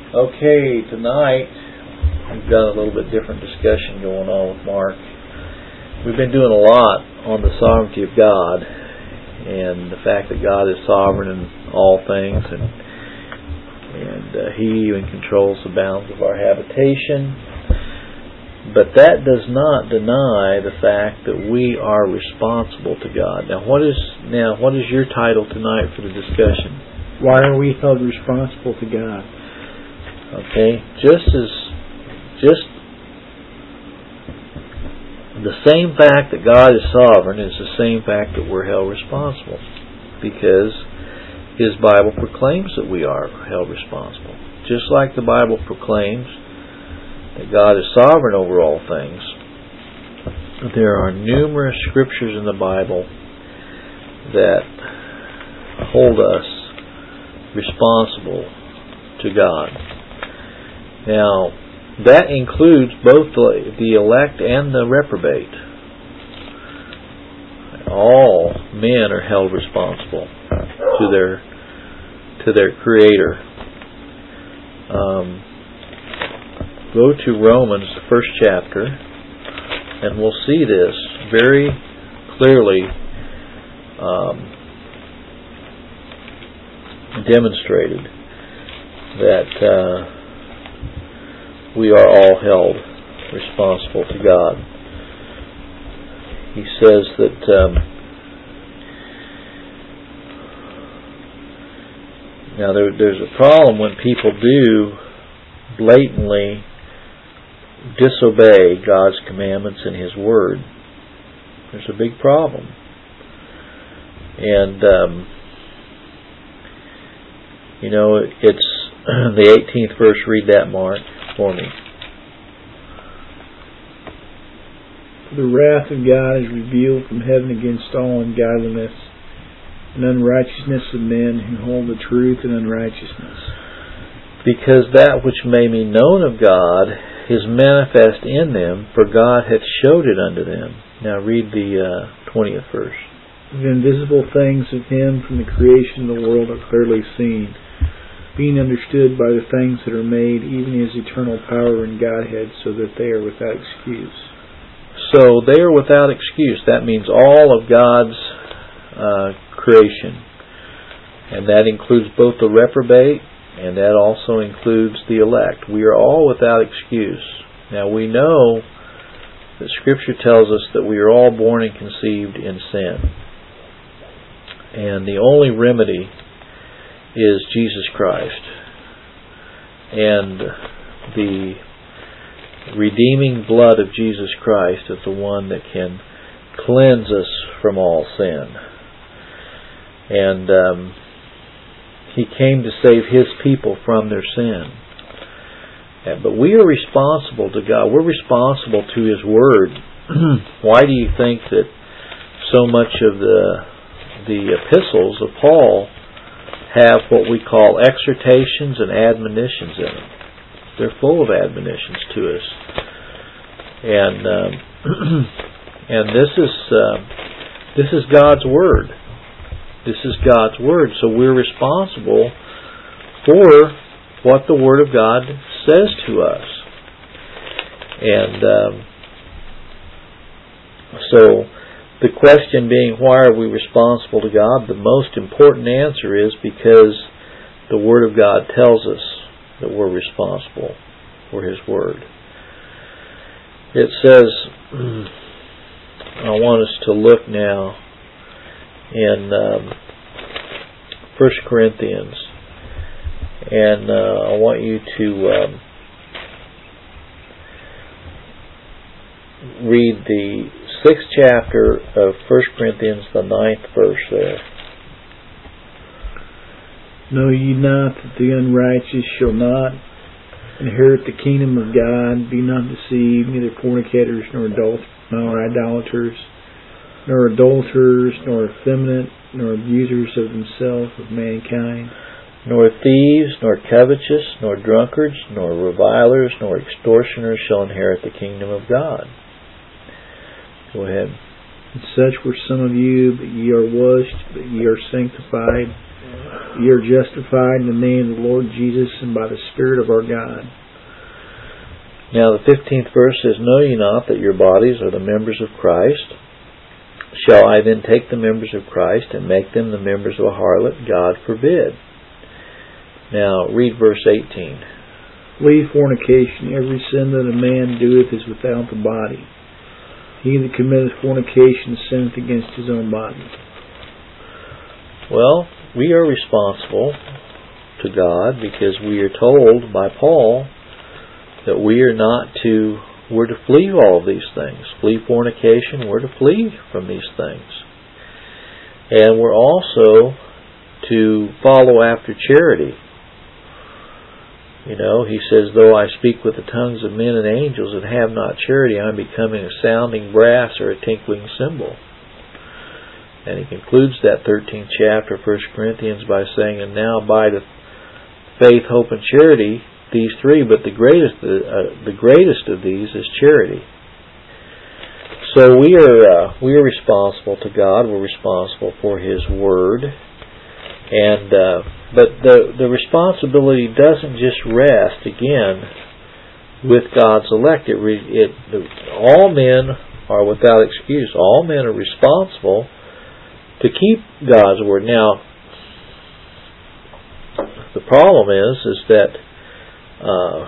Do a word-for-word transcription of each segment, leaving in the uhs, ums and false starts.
Okay, tonight we've got a little bit different discussion going on with Mark. We've been doing a lot on the sovereignty of God and the fact that God is sovereign in all things, and and uh, He even controls the bounds of our habitation. But that does not deny the fact that we are responsible to God. Now, what is now what is your title tonight for the discussion? Why are we held responsible to God? Okay, just as just the same fact that God is sovereign is the same fact that we're held responsible, because His Bible proclaims that we are held responsible. Just like the Bible proclaims that God is sovereign over all things, there are numerous scriptures in the Bible that hold us responsible to God. Now, that includes both the elect and the reprobate. All men are held responsible to their to their Creator. Um, go to Romans, the first chapter, and we'll see this very clearly um, demonstrated, that uh, we are all held responsible to God. He says that um, now there, there's a problem when people do blatantly disobey God's commandments and His Word. There's a big problem. And um, you know, it's the eighteenth verse. Read that, Mark, for me. The wrath of God is revealed from heaven against all ungodliness and unrighteousness of men who hold the truth in unrighteousness. Because that which may be known of God is manifest in them, for God hath showed it unto them. Now read the uh, twentieth verse. The invisible things of Him from the creation of the world are clearly seen, being understood by the things that are made, even His eternal power and Godhead, so that they are without excuse. So they are without excuse. That means all of God's uh, creation. And that includes both the reprobate, and that also includes the elect. We are all without excuse. Now we know that Scripture tells us that we are all born and conceived in sin. And the only remedy is Jesus Christ. And the redeeming blood of Jesus Christ is the one that can cleanse us from all sin. And um, He came to save His people from their sin. But we are responsible to God. We're responsible to His Word. Why do you think that so much of the the epistles of Paul have what we call exhortations and admonitions in them? They're full of admonitions to us, and um, and this is uh, this is God's Word. This is God's Word. So we're responsible for what the Word of God says to us, and um, so the question being, why are we responsible to God? The most important answer is because the Word of God tells us that we're responsible for His Word. It says, I want us to look now in um, First Corinthians, and uh, I want you to um, read the sixth chapter of First Corinthians, the ninth verse there. Know ye not that the unrighteous shall not inherit the kingdom of God? Be not deceived, neither fornicators, nor adulterers, nor idolaters, nor adulterers, nor effeminate, nor abusers of themselves with mankind, nor thieves, nor covetous, nor drunkards, nor revilers, nor extortioners shall inherit the kingdom of God. Go ahead. And such were some of you, but ye are washed, but ye are sanctified, ye are justified in the name of the Lord Jesus and by the Spirit of our God. Now the fifteenth verse says, Know ye not that your bodies are the members of Christ? Shall I then take the members of Christ and make them the members of a harlot? God forbid. Now read verse eighteen. Flee fornication. Every sin that a man doeth is without the body. He that committeth fornication sinneth against his own body. Well, we are responsible to God because we are told by Paul that we are not to, we're to flee all of these things. Flee fornication, we're to flee from these things. And we're also to follow after charity. You know, he says, though I speak with the tongues of men and angels and have not charity, I'm becoming a sounding brass or a tinkling cymbal. And he concludes that thirteenth chapter of First Corinthians by saying, and now abideth faith, hope, and charity, these three, but the greatest, uh, the greatest of these is charity. So we are uh, we are responsible to God. We're responsible for His Word, and uh, but the the responsibility doesn't just rest again with God's elect. It, it the, all men are without excuse. All men are responsible to keep God's Word. Now, the problem is, is that uh,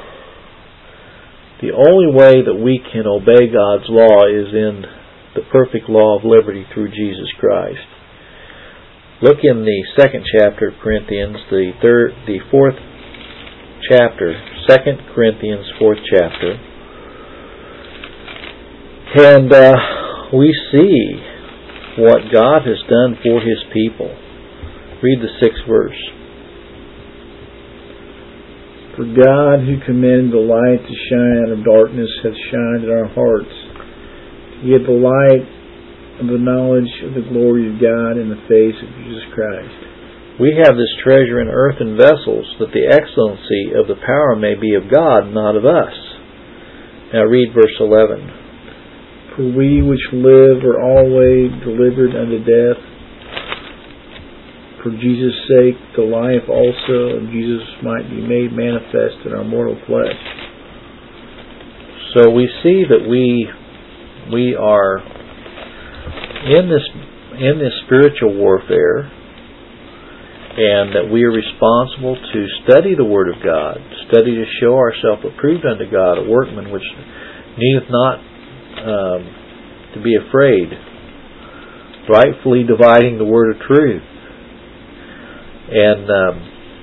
the only way that we can obey God's law is in the perfect law of liberty through Jesus Christ. Look in the second chapter of Corinthians, the third, the fourth chapter, Second Corinthians, fourth chapter, and uh, we see what God has done for His people. Read the sixth verse. For God, who commanded the light to shine out of darkness, hath shined in our hearts, to give the light of the knowledge of the glory of God in the face of Jesus Christ. We have this treasure in earthen vessels, that the excellency of the power may be of God, not of us. Now read verse eleven. For we which live are always delivered unto death, for Jesus' sake, the life also of Jesus might be made manifest in our mortal flesh. So we see that we we are in this in this spiritual warfare, and that we are responsible to study the Word of God, study to show ourselves approved unto God, a workman which needeth not um, to be afraid, rightfully dividing the Word of truth. And um,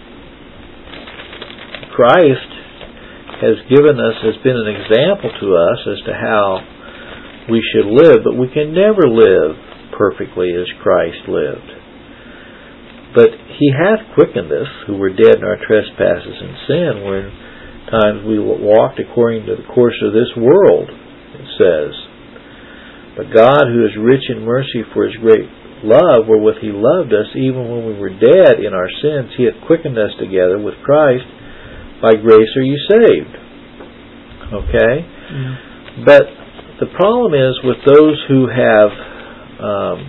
Christ has given us, has been an example to us as to how we should live, but we can never live perfectly as Christ lived. But He hath quickened us, who were dead in our trespasses and sin, where times we walked according to the course of this world, it says. But God, who is rich in mercy for His great love, wherewith He loved us, even when we were dead in our sins, He hath quickened us together with Christ. By grace are you saved. Okay? Yeah. But the problem is with those who have, um,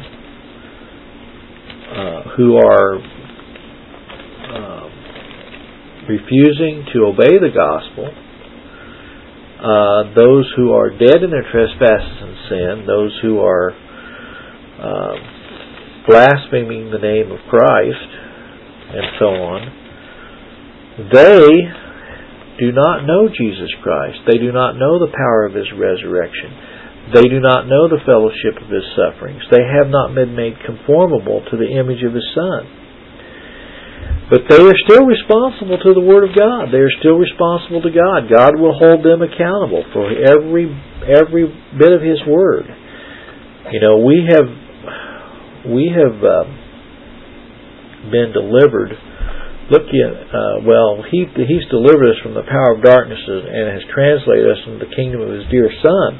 uh, who are um, refusing to obey the gospel, uh, those who are dead in their trespasses and sin, those who are uh, blaspheming the name of Christ, and so on, they do not know Jesus Christ. They do not know the power of His resurrection. They do not know the fellowship of His sufferings. They have not been made conformable to the image of His Son. But they are still responsible to the Word of God. They are still responsible to God. God will hold them accountable for every every bit of His Word. You know, we have We have uh, been delivered. Look, at, uh, well, he, He's delivered us from the power of darkness and has translated us into the kingdom of His dear Son.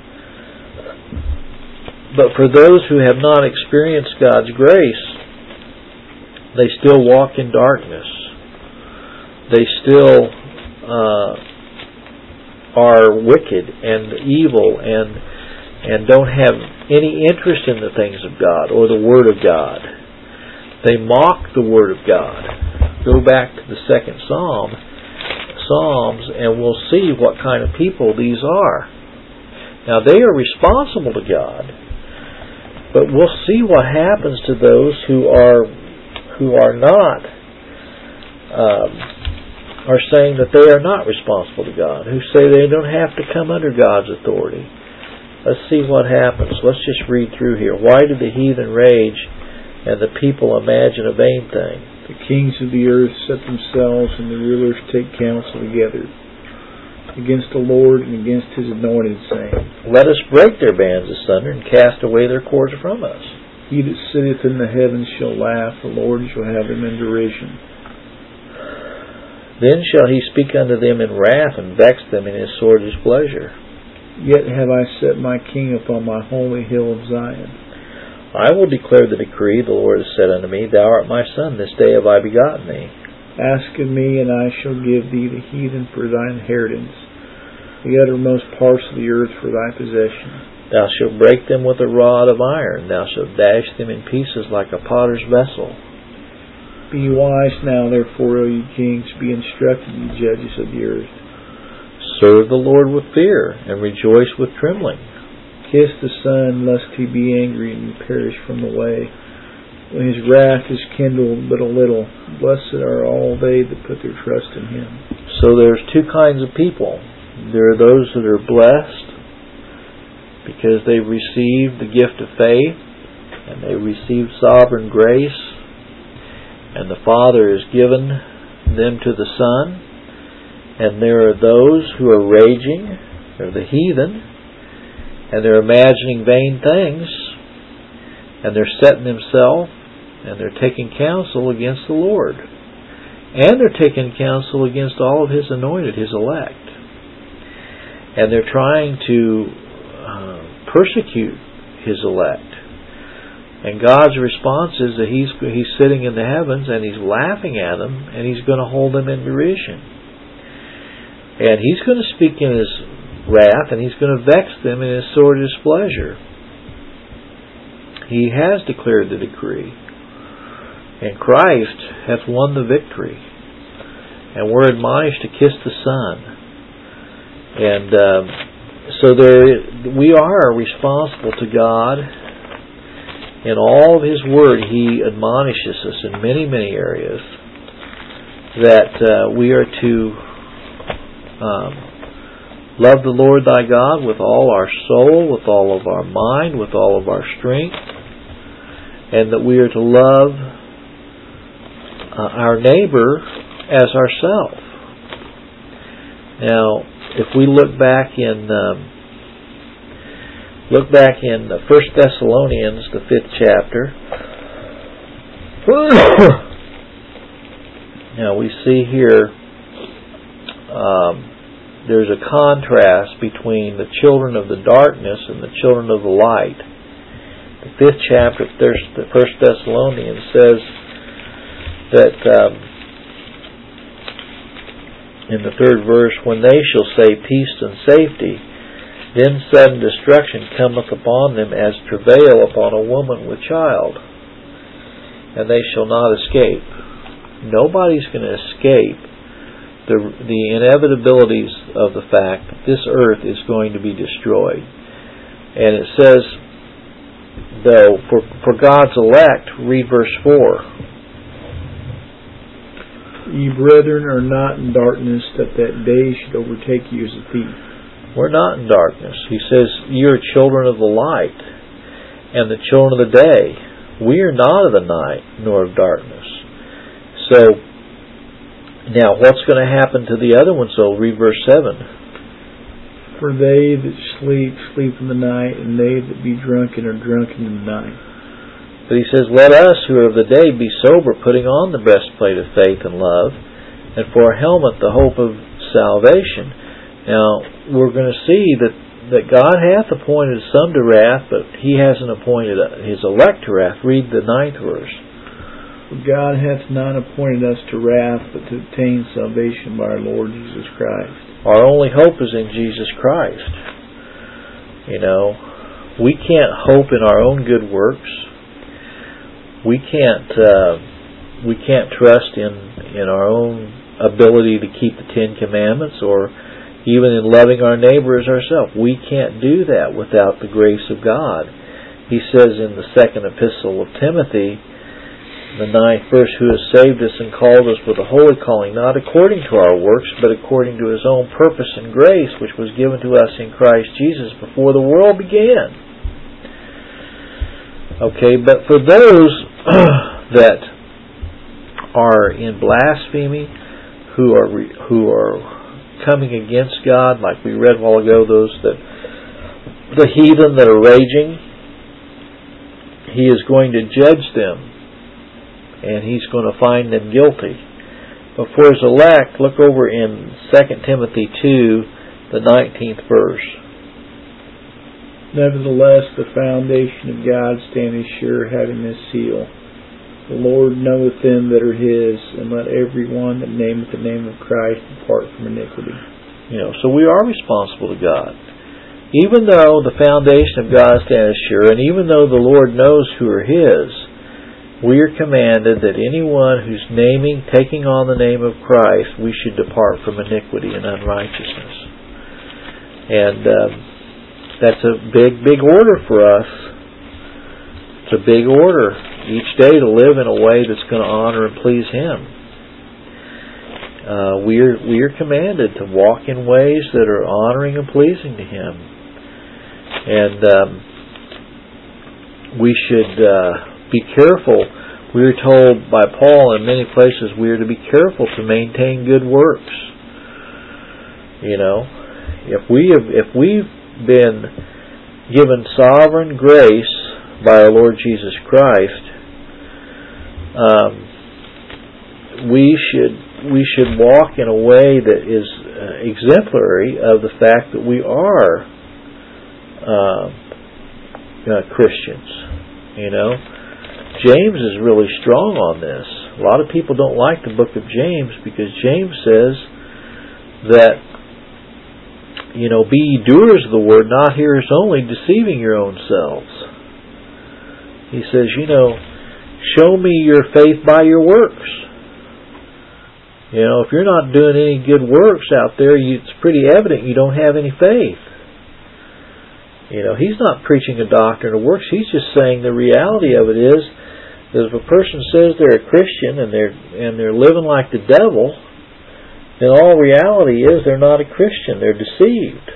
But for those who have not experienced God's grace, they still walk in darkness. They still uh, are wicked and evil and and don't have any interest in the things of God or the Word of God. They mock the Word of God. Go back to the second Psalm, Psalms, and we'll see what kind of people these are. Now, they are responsible to God, but we'll see what happens to those who are who are not, um, are saying that they are not responsible to God, who say they don't have to come under God's authority. Let's see what happens. Let's just read through here. Why did the heathen rage and the people imagine a vain thing? The kings of the earth set themselves, and the rulers take counsel together against the Lord and against His anointed, saying, Let us break their bands asunder and cast away their cords from us. He that sitteth in the heavens shall laugh, the Lord shall have them in derision. Then shall He speak unto them in wrath, and vex them in His sword displeasure. Yet have I set my king upon my holy hill of Zion. I will declare the decree. The Lord has said unto me, Thou art my son, this day have I begotten thee. Ask of me, and I shall give thee the heathen for thy inheritance, the uttermost parts of the earth for thy possession. Thou shalt break them with a rod of iron. Thou shalt dash them in pieces like a potter's vessel. Be wise now, therefore, O ye kings, be instructed, ye judges of the earth. Serve the Lord with fear, and rejoice with trembling. Kiss the Son, lest He be angry, and ye perish from the way, when His wrath is kindled but a little. Blessed are all they that put their trust in Him. So there's two kinds of people. There are those that are blessed, because they received the gift of faith, and they received sovereign grace, and the Father has given them to the Son. And there are those who are raging, they're the heathen, and they're imagining vain things, and they're setting themselves, and they're taking counsel against the Lord, and they're taking counsel against all of His anointed, His elect, and they're trying to persecute His elect. And God's response is that He's He's sitting in the heavens and He's laughing at them, and He's going to hold them in derision. And He's going to speak in His wrath, and He's going to vex them in His sore displeasure. He has declared the decree, and Christ hath won the victory. And we're admonished to kiss the Son. And um, So there, we are responsible to God. In all of His Word, He admonishes us in many, many areas that uh, we are to um, love the Lord thy God with all our soul, with all of our mind, with all of our strength, and that we are to love uh, our neighbor as ourselves. Now, if we look back in um, look back in First Thessalonians, the fifth chapter, now we see here um, there's a contrast between the children of the darkness and the children of the light. The fifth chapter of First Thessalonians says that um, in the third verse, when they shall say peace and safety, then sudden destruction cometh upon them as travail upon a woman with child, and they shall not escape. Nobody's going to escape the the inevitabilities of the fact that this earth is going to be destroyed. And it says, though, for, for God's elect, read verse four. Ye brethren are not in darkness, that that day should overtake you as a thief. We're not in darkness. He says, ye are children of the light and the children of the day. We are not of the night nor of darkness. So, now what's going to happen to the other one? So read verse seven. For they that sleep, sleep in the night, and they that be drunken are drunken in the night. But he says, let us who are of the day be sober, putting on the breastplate of faith and love, and for a helmet the hope of salvation. Now, we're going to see that, that God hath appointed some to wrath, but He hasn't appointed His elect to wrath. Read the ninth verse. For God hath not appointed us to wrath, but to obtain salvation by our Lord Jesus Christ. Our only hope is in Jesus Christ. You know, we can't hope in our own good works. we can't uh, we can't trust in in our own ability to keep the Ten Commandments, or even in loving our neighbor as ourselves. We can't do that without the grace of God. He says in the second epistle of Timothy, the ninth verse, who has saved us and called us with a holy calling, not according to our works, but according to His own purpose and grace, which was given to us in Christ Jesus before the world began. Okay, but for those that are in blasphemy, who are who are coming against God, like we read a while ago, those that the heathen that are raging, He is going to judge them, and He's going to find them guilty. But for His elect, look over in Second Timothy two, the nineteenth verse. Nevertheless, the foundation of God standeth sure, having this seal: The Lord knoweth them that are His, and let every one that nameth the name of Christ depart from iniquity. You know, so we are responsible to God. Even though the foundation of God standeth sure, and even though the Lord knows who are His, we are commanded that anyone who's naming, taking on the name of Christ, we should depart from iniquity and unrighteousness. And um, that's a big, big order for us. It's a big order each day to live in a way that's going to honor and please Him. Uh, we are we are commanded to walk in ways that are honoring and pleasing to Him, and um, we should uh, be careful. We are told by Paul in many places we are to be careful to maintain good works. You know, if we have if we've been given sovereign grace by our Lord Jesus Christ, um, we should we should walk in a way that is uh, exemplary of the fact that we are uh, uh, Christians. You know, James is really strong on this. A lot of people don't like the book of James because James says that, you know, be ye doers of the word, not hearers only, deceiving your own selves. He says, you know, show me your faith by your works. You know, if you're not doing any good works out there, you, it's pretty evident you don't have any faith. You know, he's not preaching a doctrine of works. He's just saying the reality of it is that if a person says they're a Christian and they're and they're living like the devil, then all reality is they're not a Christian. They're deceived.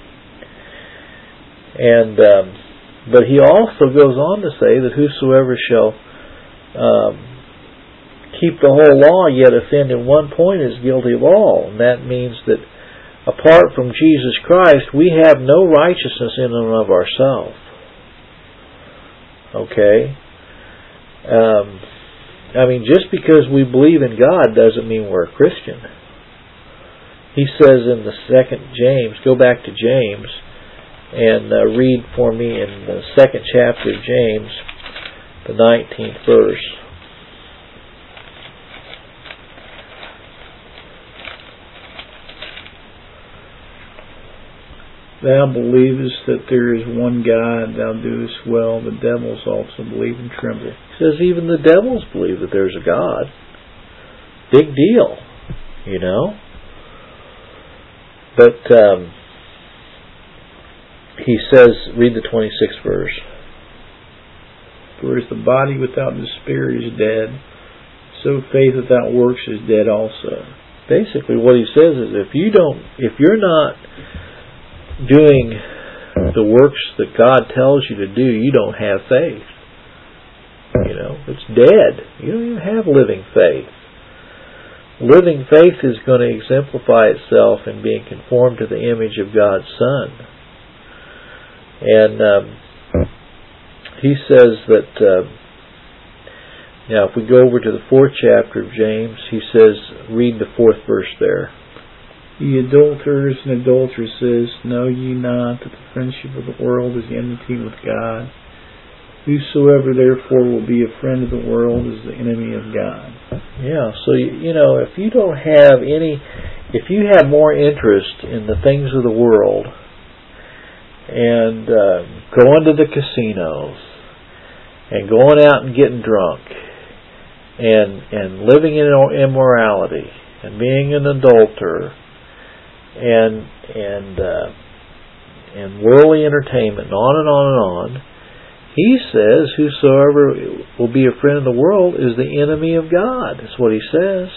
And um, but he also goes on to say that whosoever shall um, keep the whole law yet offend in one point is guilty of all. And that means that apart from Jesus Christ, we have no righteousness in and of ourselves. Okay? Um, I mean, just because we believe in God doesn't mean we're a Christian. He says in the second James, go back to James and uh, read for me in the second chapter of James, the nineteenth verse. Thou believest that there is one God, thou doest well. The devils also believe and tremble. He says even the devils believe that there's a God. Big deal, you know. But um, he says, read the twenty-sixth verse. For as the body without the spirit is dead, so faith without works is dead also. Basically what he says is if you don't, if you're not doing the works that God tells you to do, you don't have faith. You know, it's dead. You don't even have living faith. Living faith is going to exemplify itself in being conformed to the image of God's Son. And um, he says that, uh, now if we go over to the fourth chapter of James, he says, read the fourth verse there. Ye adulterers and adulteresses, know ye not that the friendship of the world is enmity with God? Whosoever therefore will be a friend of the world is the enemy of God. Yeah, so you know, if you don't have any, if you have more interest in the things of the world and uh, going to the casinos and going out and getting drunk, and and living in immorality, and being an adulterer, and and uh, and worldly entertainment, and on and on and on, he says, whosoever will be a friend of the world is the enemy of God. That's what he says.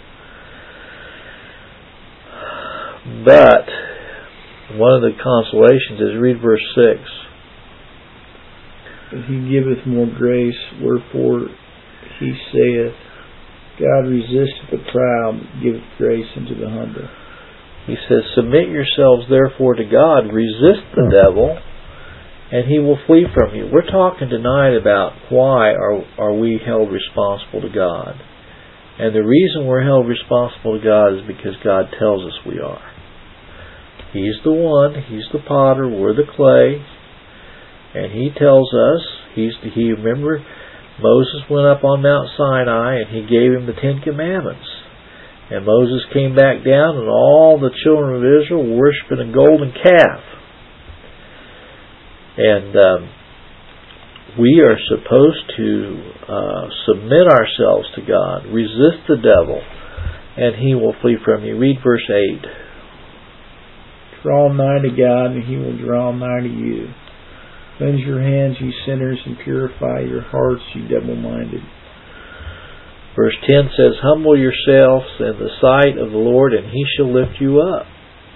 But one of the consolations is, read verse six. But he giveth more grace, wherefore he saith, God resisteth the proud, but giveth grace unto the humble. He says, submit yourselves therefore to God, resist the devil, and he will flee from you. We're talking tonight about why are, are we held responsible to God. And the reason we're held responsible to God is because God tells us we are. He's the one, He's the potter, we're the clay, and He tells us, He's the, He, remember, Moses went up on Mount Sinai and He gave him the Ten Commandments. And Moses came back down and all the children of Israel were worshiping a golden calf. And um, we are supposed to uh, submit ourselves to God, resist the devil, and he will flee from you. Read verse eight. Draw nigh to God, and He will draw nigh to you. Cleanse your hands, ye sinners, and purify your hearts, ye double-minded. Verse ten says, humble yourselves in the sight of the Lord, and He shall lift you up.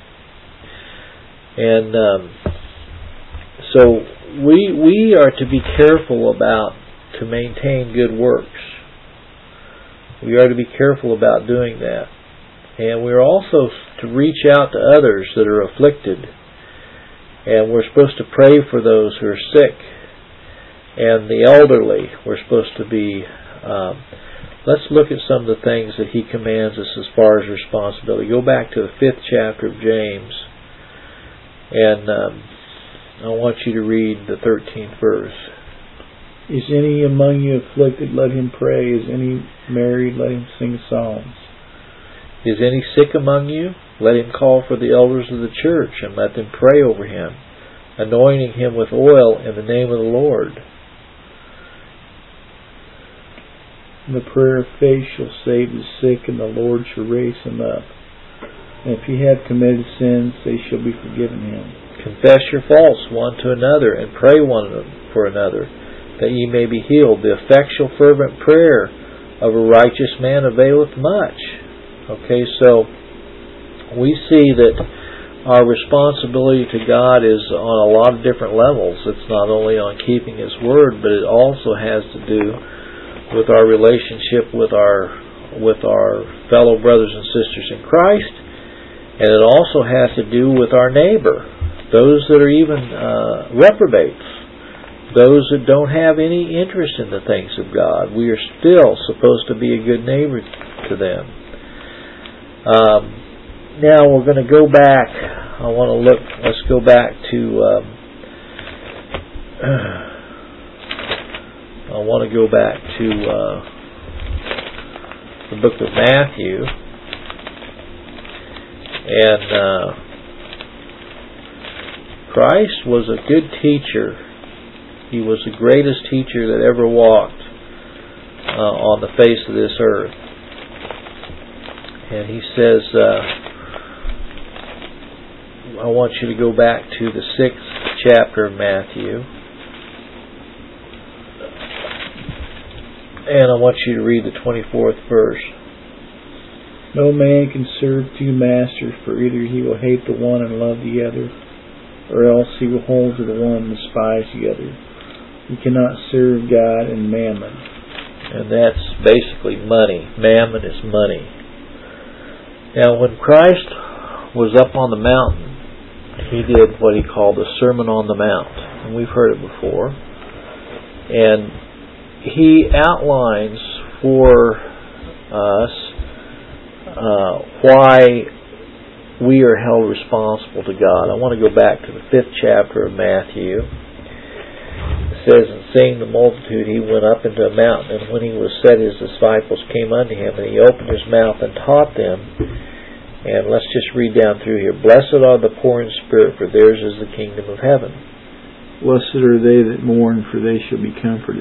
And um, so we we are to be careful about to maintain good works. We are to be careful about doing that. And we're also to reach out to others that are afflicted. And we're supposed to pray for those who are sick. And the elderly, we're supposed to be... Um, let's look at some of the things that He commands us as far as responsibility. Go back to the fifth chapter of James. And um, I want you to read the thirteenth verse. Is any among you afflicted? Let him pray. Is any married? Let him sing psalms. Is any sick among you? Let him call for the elders of the church, and let them pray over him, anointing him with oil in the name of the Lord. And the prayer of faith shall save the sick, and the Lord shall raise him up. And if he have committed sins, they shall be forgiven him. Confess your faults one to another, and pray one for another, that ye may be healed. The effectual fervent prayer of a righteous man availeth much. Okay, so we see that our responsibility to God is on a lot of different levels. It's not only on keeping His Word, but it also has to do with our relationship with our with our fellow brothers and sisters in Christ, and it also has to do with our neighbor, those that are even uh, reprobates, those that don't have any interest in the things of God. We are still supposed to be a good neighbor to them. Um, now we're going to go back. I want to look. Let's go back to. Um, I want to go back to uh, the book of Matthew, and uh, Christ was a good teacher. He was the greatest teacher that ever walked uh, on the face of this earth. And He says, uh, I want you to go back to the sixth chapter of Matthew. And I want you to read the twenty-fourth verse. No man can serve two masters, for either he will hate the one and love the other, or else he will hold to the one and despise the other. You cannot serve God and mammon. And that's basically money. Mammon is money. Now, when Christ was up on the mountain, He did what He called the Sermon on the Mount. And we've heard it before. And He outlines for us uh, why we are held responsible to God. I want to go back to the fifth chapter of Matthew. It says, and seeing the multitude, He went up into a mountain, and when He was set, His disciples came unto Him, and He opened His mouth and taught them. And let's just read down through here. Blessed are the poor in spirit, for theirs is the kingdom of heaven. Blessed are they that mourn, for they shall be comforted.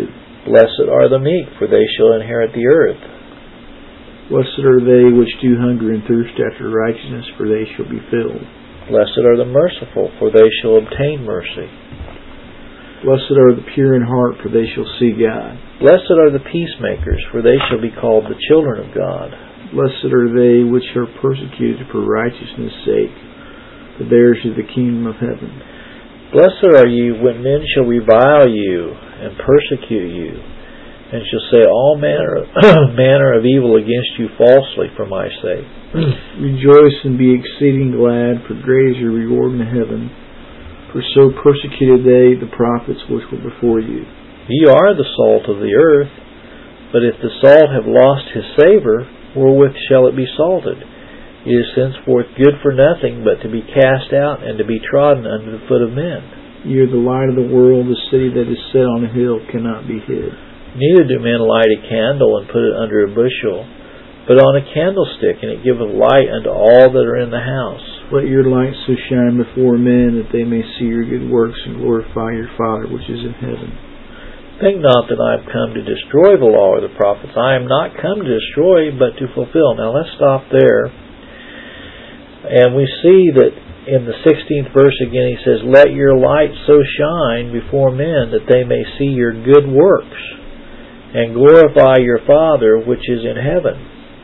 Blessed are the meek, for they shall inherit the earth. Blessed are they which do hunger and thirst after righteousness, for they shall be filled. Blessed are the merciful, for they shall obtain mercy. Blessed are the pure in heart, for they shall see God. Blessed are the peacemakers, for they shall be called the children of God. Blessed are they which are persecuted for righteousness' sake, for theirs is the kingdom of heaven. Blessed are you when men shall revile you and persecute you, and shall say all manner of, manner of evil against you falsely for my sake. Rejoice and be exceeding glad, for great is your reward in heaven. For so persecuted they the prophets which were before you. Ye are the salt of the earth, but if the salt have lost his savour, wherewith shall it be salted? It is henceforth good for nothing but to be cast out and to be trodden under the foot of men. Ye are the light of the world. The city that is set on a hill cannot be hid. Neither do men light a candle and put it under a bushel, but on a candlestick, and it giveth light unto all that are in the house. Let your light so shine before men that they may see your good works and glorify your Father which is in heaven. Think not that I am come to destroy the law or the prophets. I am not come to destroy, but to fulfill. Now let's stop there. And we see that in the sixteenth verse again he says, Let your light so shine before men that they may see your good works and glorify your Father which is in heaven.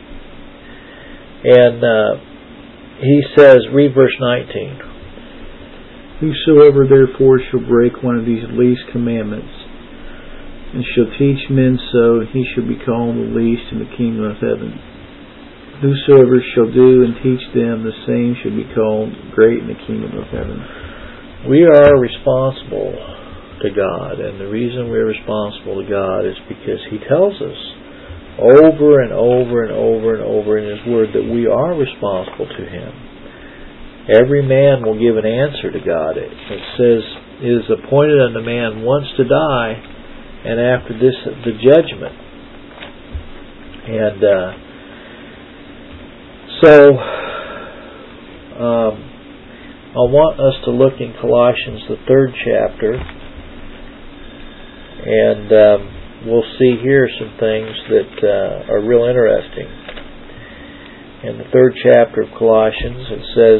And uh, he says, read verse nineteen. Whosoever therefore shall break one of these least commandments, and shall teach men so, he shall be called the least in the kingdom of heaven. Whosoever shall do and teach them, the same shall be called great in the kingdom of heaven. We are responsible to God, and the reason we're responsible to God is because He tells us over and over and over and over in His Word that we are responsible to Him. Every man will give an answer to God. It says, it is appointed unto man once to die, and after this the judgment. And uh, so um, I want us to look in Colossians, the third chapter, and um, we'll see here some things that uh, are real interesting. In the third chapter of Colossians, it says,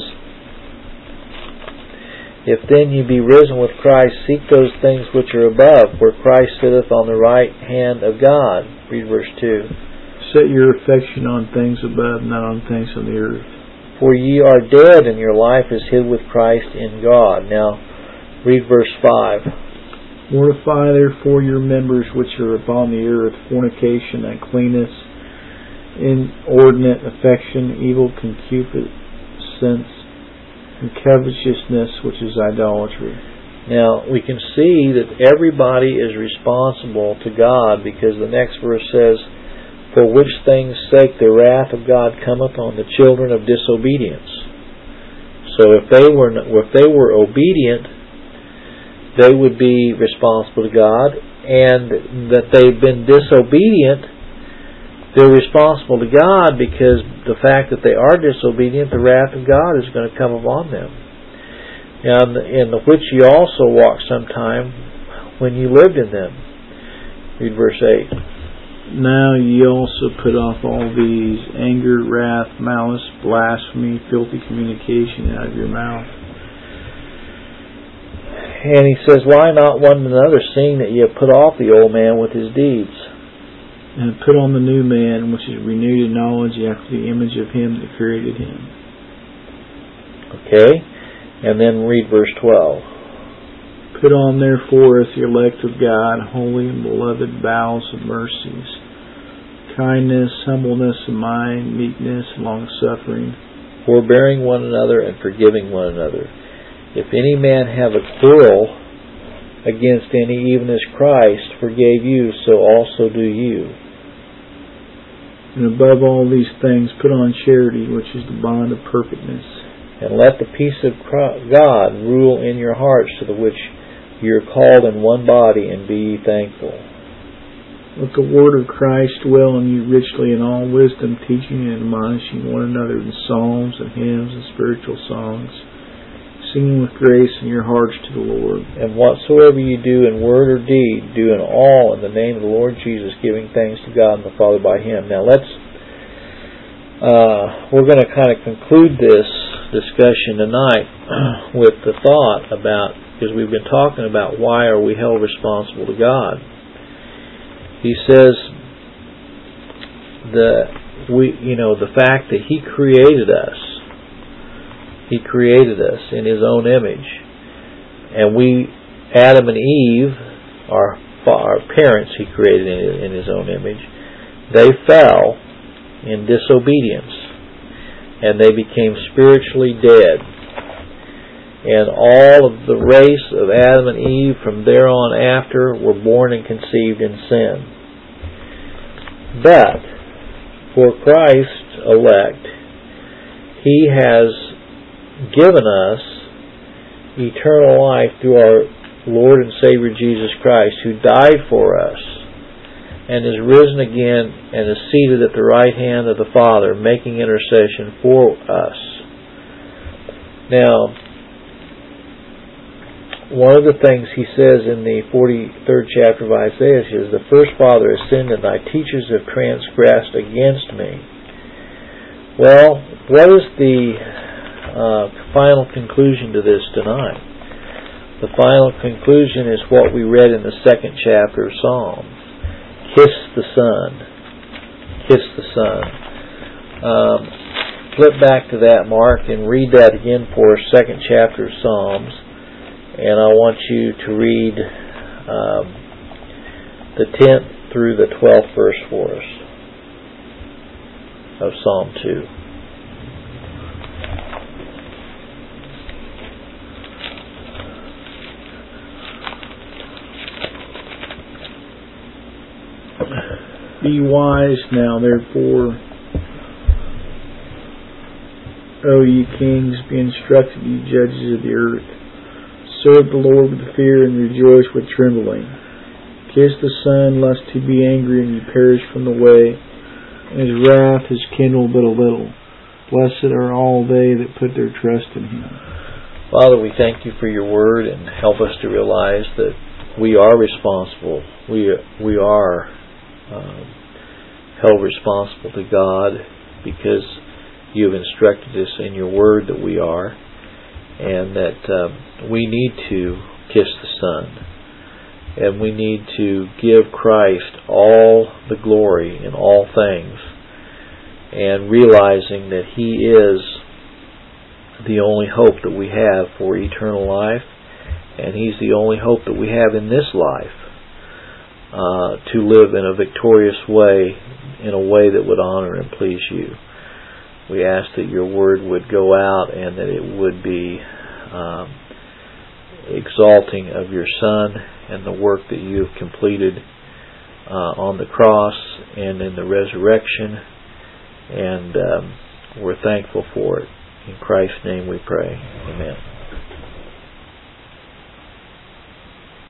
If then ye be risen with Christ, seek those things which are above, where Christ sitteth on the right hand of God. Read verse two. Set your affection on things above, not on things on the earth. For ye are dead, and your life is hid with Christ in God. Now, read verse five. Mortify therefore your members which are upon the earth, fornication, uncleanness, inordinate affection, evil concupiscence, and covetousness, which is idolatry. Now, we can see that everybody is responsible to God, because the next verse says, For which things sake the wrath of God cometh on the children of disobedience. So if they were if they were obedient, they would be responsible to God, and that they've been disobedient, they're responsible to God, because the fact that they are disobedient, the wrath of God is going to come upon them. And in the which ye also walked sometime when you lived in them. Read verse eight. Now ye also put off all these, anger, wrath, malice, blasphemy, filthy communication out of your mouth. And he says, Lie not one to another, seeing that ye have put off the old man with his deeds, and put on the new man, which is renewed in knowledge after the image of him that created him. Okay, and then read verse twelve. Put on therefore as the elect of God, holy and beloved, bowels of mercies, kindness, humbleness of mind, meekness, long-suffering, forbearing one another and forgiving one another. If any man have a quarrel against any, even as Christ forgave you, so also do you. And above all these things put on charity, which is the bond of perfectness. And let the peace of God rule in your hearts, to the which you are called in one body, and be ye thankful. Let the word of Christ dwell in you richly in all wisdom, teaching and admonishing one another in psalms and hymns and spiritual songs, singing with grace in your hearts to the Lord. And whatsoever you do in word or deed, do in all in the name of the Lord Jesus, giving thanks to God and the Father by Him. Now let's, uh, we're going to kind of conclude this discussion tonight with the thought about, because we've been talking about why are we held responsible to God. He says that we, you know, the fact that He created us, He created us in His own image, and we, Adam and Eve, our our parents, He created in, in His own image. They fell in disobedience, and they became spiritually dead. And all of the race of Adam and Eve from there on after were born and conceived in sin. But for Christ's elect, He has given us eternal life through our Lord and Savior Jesus Christ, who died for us and is risen again and is seated at the right hand of the Father, making intercession for us. Now, one of the things he says in the forty-third chapter of Isaiah is, the first father has sinned and thy teachers have transgressed against me. Well, what is the uh, final conclusion to this tonight? The final conclusion is what we read in the second chapter of Psalms. Kiss the Son. Kiss the Son. Um, flip back to that, Mark, and read that again for us, second chapter of Psalms. And I want you to read um, the tenth through the twelfth verse for us of Psalm two. Be wise now, therefore, O ye kings, be instructed, ye judges of the earth. Serve the Lord with fear and rejoice with trembling. Kiss the Son, lest He be angry and ye perish from the way, and His wrath is kindled but a little. Blessed are all they that put their trust in Him. Father, we thank You for Your word, and help us to realize that we are responsible. We we are um, held responsible to God because You have instructed us in Your word that we are, and that um, we need to kiss the Son, and we need to give Christ all the glory in all things, and realizing that He is the only hope that we have for eternal life, and He's the only hope that we have in this life uh, to live in a victorious way, in a way that would honor and please You. We ask that Your word would go out and that it would be um, exalting of Your Son and the work that You have completed uh, on the cross and in the resurrection. And um, we're thankful for it. In Christ's name we pray. Amen.